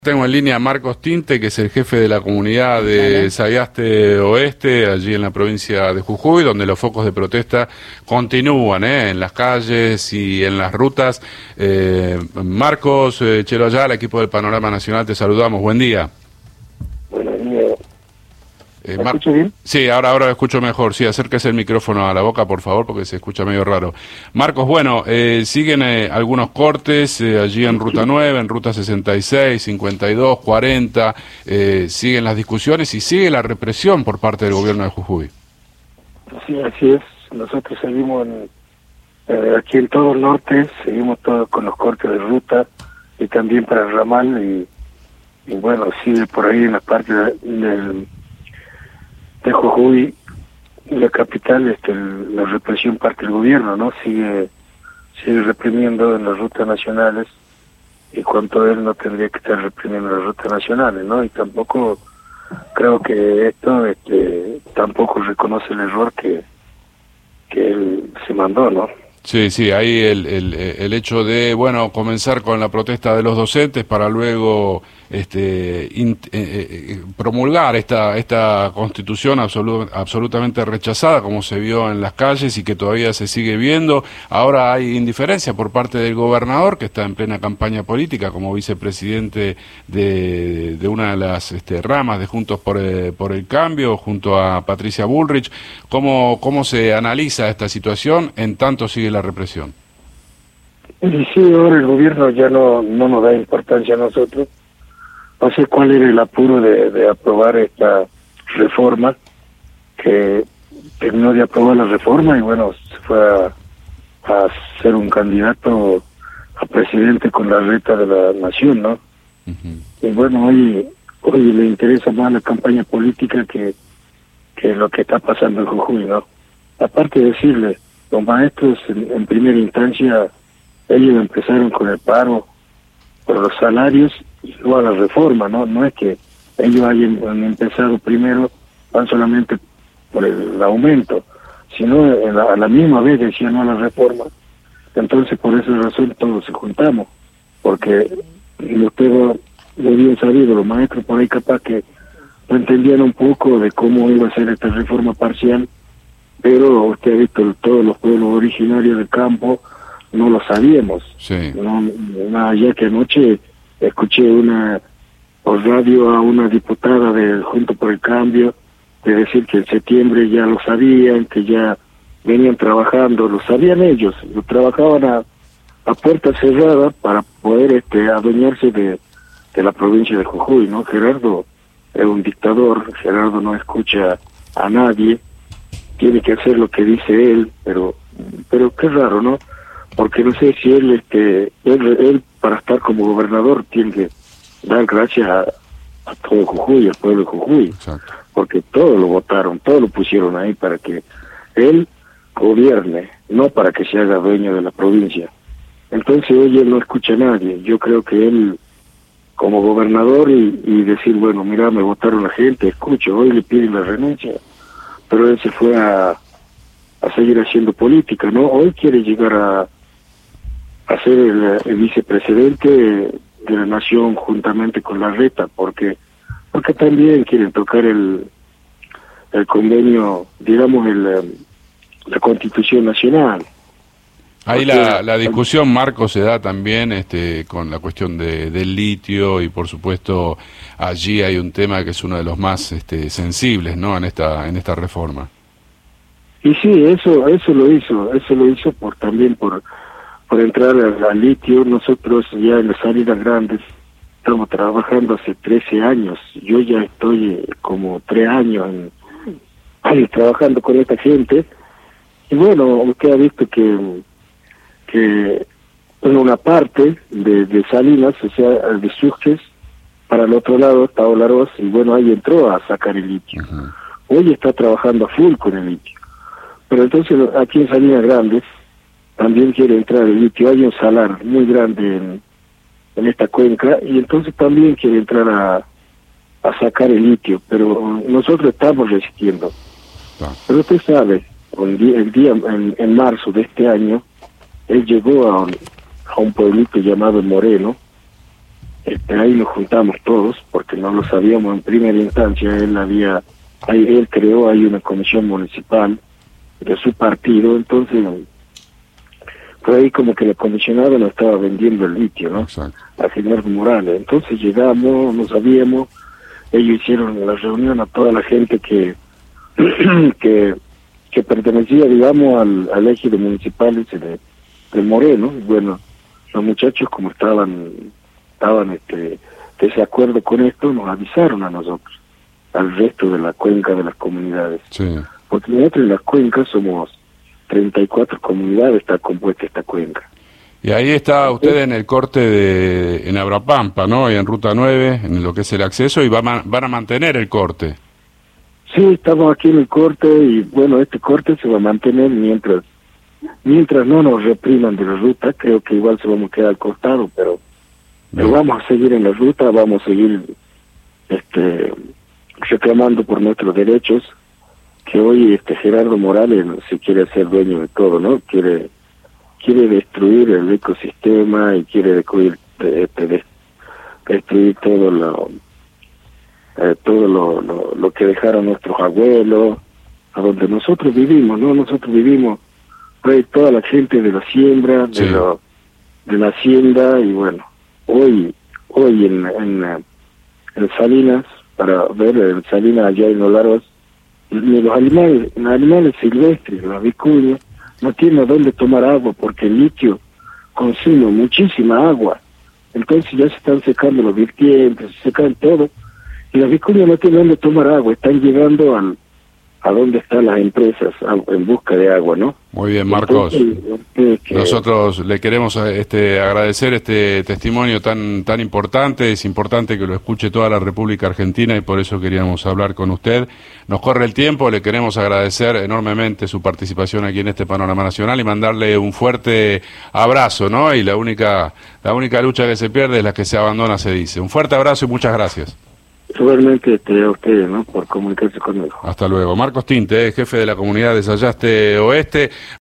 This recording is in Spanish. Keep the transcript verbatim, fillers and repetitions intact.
Tengo en línea a Marcos Tinte, que es el jefe de la comunidad de Sagasti Oeste, allí en la provincia de Jujuy, donde los focos de protesta continúan ¿eh? en las calles y en las rutas. Eh, Marcos, eh, Chelo Ayala, equipo del Panorama Nacional, te saludamos. Buen día. Buenos días. Eh, ¿Me Mar... escucho bien? Sí, ahora, ahora lo escucho mejor. Sí, acérquese el micrófono a la boca, por favor, porque se escucha medio raro. Marcos, bueno, eh, siguen eh, algunos cortes eh, allí en Ruta nueve, en Ruta sesenta y seis, cincuenta y dos, cuarenta. Eh, siguen las discusiones y sigue la represión por parte del gobierno de Jujuy. Sí, así es. Nosotros seguimos en, eh, aquí en todo el norte, seguimos todo con los cortes de ruta y también para el ramal. Y, y bueno, sigue por ahí en la parte de, de, de Jujuy, la capital, este, el, la represión parte del gobierno, ¿no? Sigue, sigue reprimiendo en las rutas nacionales, y cuanto él no tendría que estar reprimiendo las rutas nacionales, ¿no? Y tampoco creo que esto este, tampoco reconoce el error que, que él se mandó, ¿no? Sí, sí, ahí el, el, el hecho de, bueno, comenzar con la protesta de los docentes para luego este, in, eh, eh, promulgar esta, esta constitución absolu absolutamente rechazada, como se vio en las calles y que todavía se sigue viendo. Ahora hay indiferencia por parte del gobernador, que está en plena campaña política como vicepresidente de, de una de las este, ramas de Juntos por el, por el Cambio, junto a Patricia Bullrich. ¿Cómo, cómo se analiza esta situación en tanto sigue la represión? Y sí, ahora el gobierno ya no, no nos da importancia a nosotros. No sé cuál era el apuro de, de aprobar esta reforma, que terminó de aprobar la reforma y bueno, se fue a, a ser un candidato a presidente con la reta de la nación, ¿no? Uh-huh. Y bueno, hoy, hoy le interesa más la campaña política que, que lo que está pasando en Jujuy, ¿no? Aparte de decirle, los maestros en, en primera instancia, ellos empezaron con el paro por los salarios y luego a la reforma, ¿no? No es que ellos hayan han empezado primero, van solamente por el aumento, sino en la, a la misma vez decían no a la reforma. Entonces por esa razón todos se juntamos, porque usted lo bien sabido, los maestros por ahí capaz que no entendían un poco de cómo iba a ser esta reforma parcial, pero usted ha visto todos los pueblos originarios del campo, no lo sabíamos. Sí. No, nada, ya que anoche escuché una por radio a una diputada del Juntos por el Cambio de decir que en septiembre ya lo sabían, que ya venían trabajando, lo sabían ellos, lo trabajaban a, a puerta cerrada para poder este adueñarse de, de la provincia de Jujuy, ¿no? Gerardo es un dictador, Gerardo no escucha a nadie, tiene que hacer lo que dice él, pero pero qué raro, ¿no? Porque no sé si él, este, él, él para estar como gobernador tiene que dar gracias a, a todo Jujuy, al pueblo de Jujuy. Exacto. Porque todos lo votaron, todos lo pusieron ahí para que él gobierne, no para que se haga dueño de la provincia. Entonces hoy él no escucha a nadie. Yo creo que él, como gobernador, y, y decir, bueno, mira, me votaron la gente, escucho, hoy le piden la renuncia, pero él se fue a, a seguir haciendo política, ¿no? Hoy quiere llegar a a ser el, el vicepresidente de la nación juntamente con la reta, porque porque también quieren tocar el el convenio, digamos, el la Constitución Nacional. Ahí porque, la, la discusión, Marco, se da también este, con la cuestión de, del litio y, por supuesto, allí hay un tema que es uno de los más este, sensibles, ¿no? En esta en esta reforma. Y sí, eso eso lo hizo, eso lo hizo por también por por entrar al, al litio. Nosotros ya en las salidas grandes estamos trabajando hace trece años. Yo ya estoy como tres años en, ahí, trabajando con esta gente. Y bueno, usted ha visto que, que en una parte de, de Salinas, o sea, de Sucres, para el otro lado está Olaroz, y bueno, ahí entró a sacar el litio. Uh-huh. Hoy está trabajando a full con el litio. Pero entonces aquí en Salinas Grandes también quiere entrar el litio. Hay un salar muy grande en, en esta cuenca y entonces también quiere entrar a, a sacar el litio, pero nosotros estamos resistiendo. Ah. Pero usted sabe, el día, el día en, en marzo de este año, él llegó a un, a un pueblito llamado Moreno Este, ahí nos juntamos todos, porque no lo sabíamos en primera instancia. Él había, ahí, él creó ahí una comisión municipal de su partido, entonces fue ahí como que el comisionado nos estaba vendiendo el litio, ¿no? Exacto. A General Morales. Entonces llegamos, no sabíamos, ellos hicieron la reunión a toda la gente que que, que pertenecía, digamos, al, al ejido municipal de, de Moreno. Y bueno, los muchachos, como estaban estaban este desacuerdo con esto, nos avisaron a nosotros, al resto de la cuenca de las comunidades. Sí. Porque nosotros en las cuencas somos treinta y cuatro comunidades, está compuesta esta cuenca. Y ahí está usted en el corte de en Abrapampa, ¿no? Y en Ruta nueve, en lo que es el acceso, y va, van a mantener el corte. Sí, estamos aquí en el corte, y bueno, este corte se va a mantener mientras mientras no nos repriman de la ruta. Creo que igual se vamos a quedar al costado, pero, pero vamos a seguir en la ruta, vamos a seguir este reclamando por nuestros derechos, que hoy este Gerardo Morales se quiere hacer dueño de todo, ¿no? Quiere quiere destruir el ecosistema y quiere destruir, este, destruir todo lo eh, todo lo, lo, lo que dejaron nuestros abuelos, a donde nosotros vivimos, ¿no? Nosotros vivimos, pues, toda la gente de la siembra, de, sí. lo, de la hacienda, y bueno, hoy hoy en, en, en Salinas, para ver en Salinas allá en los lagos, ni los animales, los animales silvestres, las vicuñas, no tienen a dónde tomar agua, porque el litio consume muchísima agua. Entonces ya se están secando los vertientes, se secan todo, y las vicuñas no tienen dónde tomar agua, están llegando al, a donde están las empresas a, en busca de agua, ¿no? Muy bien, Marcos. Entonces, que... Nosotros le queremos este, agradecer este testimonio tan tan importante. Es importante que lo escuche toda la República Argentina, y por eso queríamos hablar con usted. Nos corre el tiempo, le queremos agradecer enormemente su participación aquí en este Panorama Nacional y mandarle un fuerte abrazo, ¿no? Y la única la única lucha que se pierde es la que se abandona, se dice. Un fuerte abrazo y muchas gracias. Seguramente este, a ustedes, ¿no?, por comunicarse conmigo. Hasta luego. Marcos Tinte, jefe de la comunidad de Sayaste Oeste.